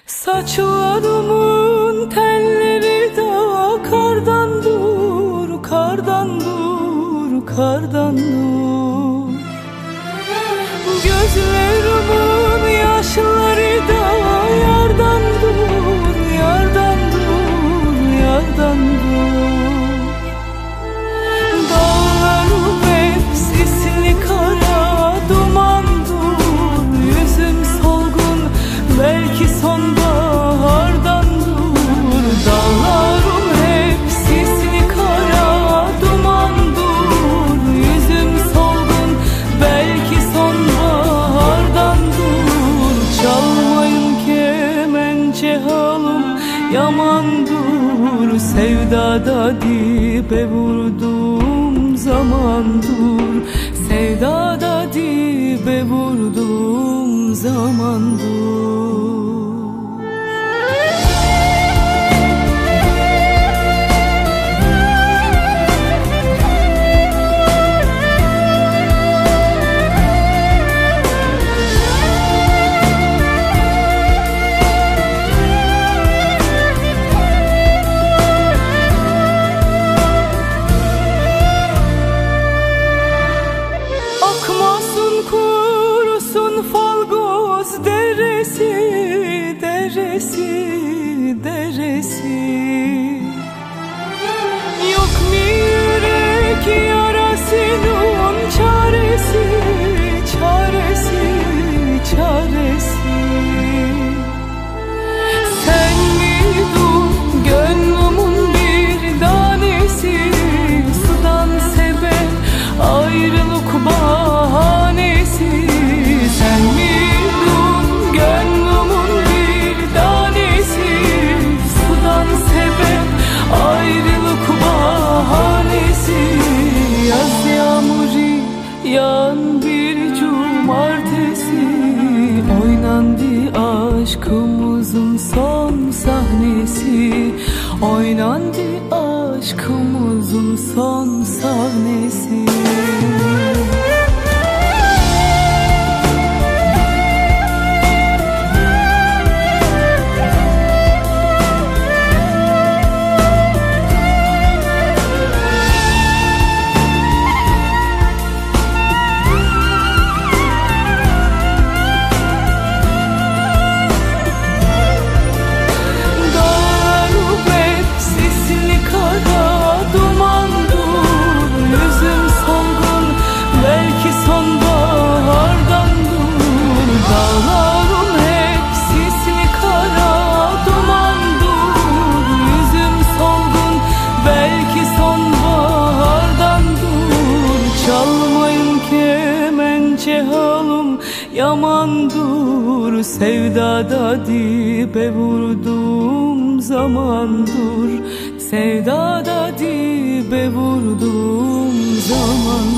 Saçlarımın telleri de kardan dur, kardan dur, kardan dur. Gözlerimin yaşları da yardan dur, yardan dur, yardan dur. Dağlarım hep sisli kara dumandır, yüzüm solgun belki sonbahardan dur. Dağlarım hep sisli kara dumandır, yüzüm solgun belki sonbahardan dur. Çalmayın kemençe halım yamandır, sevdada dibe vurdum zamandır, sevdada dibe vurdum zamandır. Akmasın kurusun Falgoz deresi, deresi, deresi. Yok mu yürek yarasının çaresi, çaresi, çaresi. Sen miydin gönlümün bir tanesi, sudan sebep ayrılık bahanesi. Sen miydin gönlümün bir tanesi, sudan sebep ayrılık bahanesi. Yaz yağmuru yağan bir cumartesi, oynandı aşkımızın son sahnesi, oynandı aşkımızın son sahnesi. Halım yamandır, sevdada dibe vurdum zamandır, sevdada dibe vurdum zamandır.